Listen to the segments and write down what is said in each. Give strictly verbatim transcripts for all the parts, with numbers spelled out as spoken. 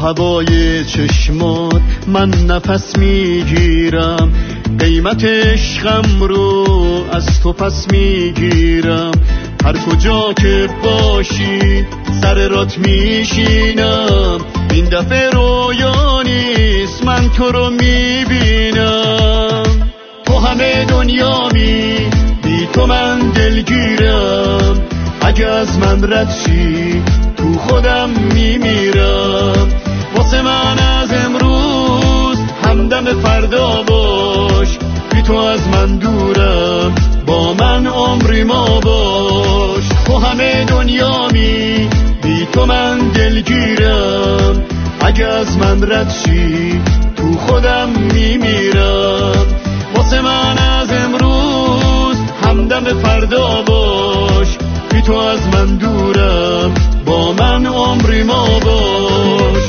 هوای چشمات من نفس میگیرم، قیمت عشقم رو از تو پس میگیرم. هر کجا که باشی سر رات میشینم، این دفعه رویا نیست من تو رو میبینم. تو همه دنیامی، بی تو من دلگیرم، اگه از من رد شی تو خودم میمیرم. واسه من از امروز همدم فردا باش، بی تو از من دورم با من عمری ما باش. تو همه دنیامی، بی تو من دلگیرم، اگه از من رد شی تو خودم میمیرم. واسه من از امروز همدم فردا باش، بی تو از من دورم با من عمری ما باش.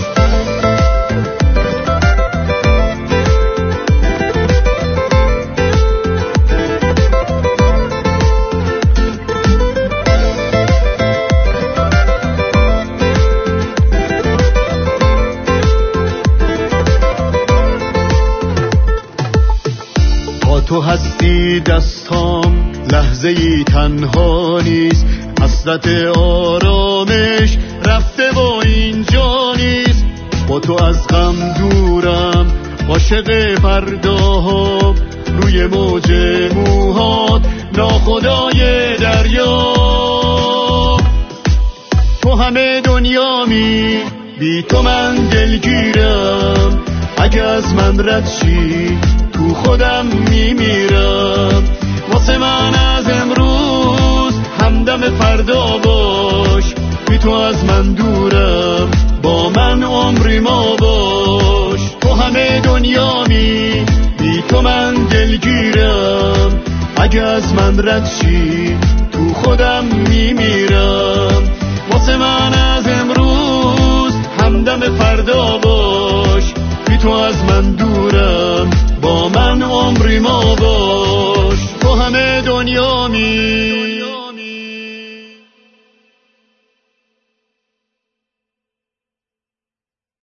تو هستی دستام لحظه ای تنها نیست، حسرت آرامش رفته با اینجا نیست. با تو از غم دورم، عاشق فرداها، روی موج موهات ناخدای دریا. تو همه دنیامی، بی تو من دلگیرم، اگه از من رد شی تو خودم میمیرم. واسه من از امروز همدم فردا باش، بی تو از من دورم با من عمری ما باش. تو همه دنیامی، بی تو من دلگیرم، اگه از من رد شی تو خودم میمیرم. واسه من از امروز همدم فردا باش، بی تو از من دورم با من عمری ما باش. تو همه دنیامی